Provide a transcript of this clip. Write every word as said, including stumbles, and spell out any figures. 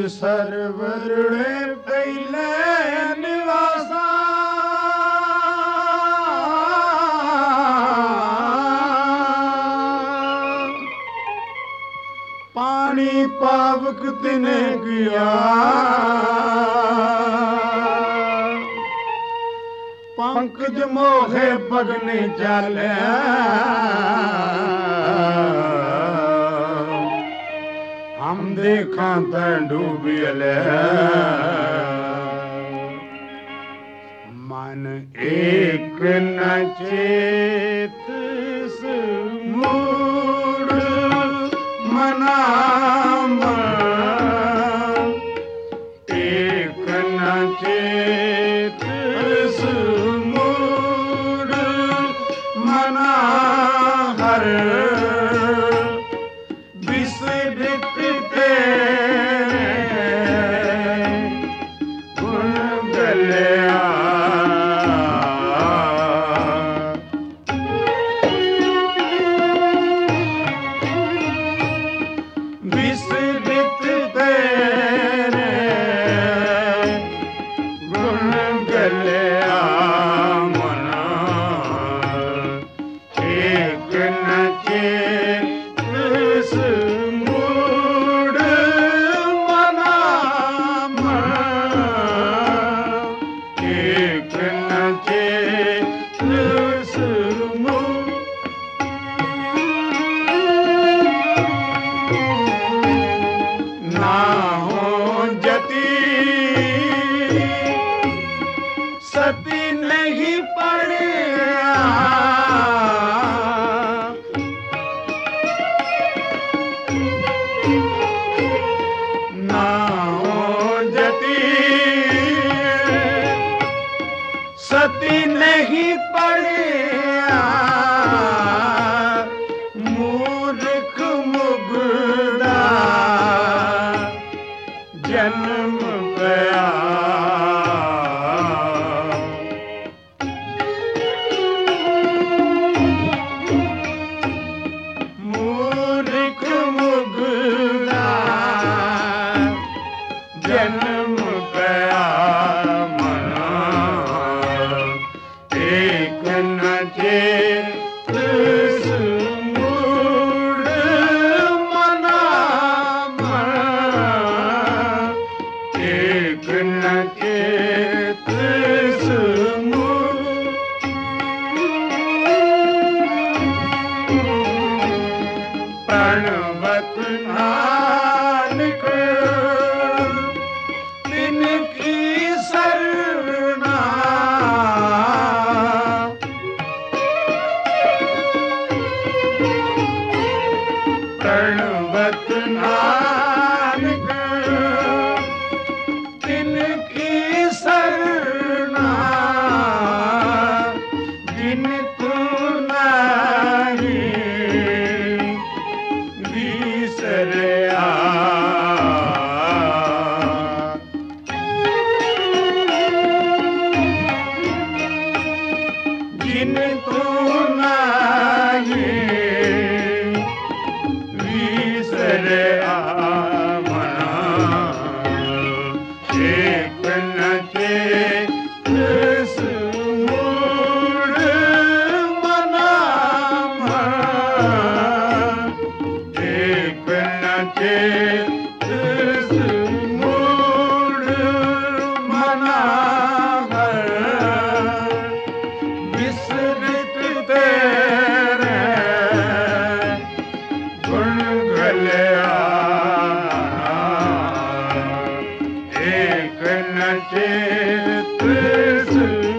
सरवरणे पहले निवासा पानी पावक तिने किया पंकज मोहे पगने चाले हम देखा त डूबियले मन एक न चेत मूड मना एक न चेत मूड मना हर सती नहीं पड़िया मूर्ख मुगदा जन्म गया मूर्ख मुगदा जन्म गया प्रणवत नानक तिनकी सरना प्रणवत नानक तिनकी सरना जिनको नहीं बिसरया जिनको नहीं बिसरया मना एक न चेत मूड मना एक न चेत मूड मना विस्मृत तेरे गुण गलिया एक न चेत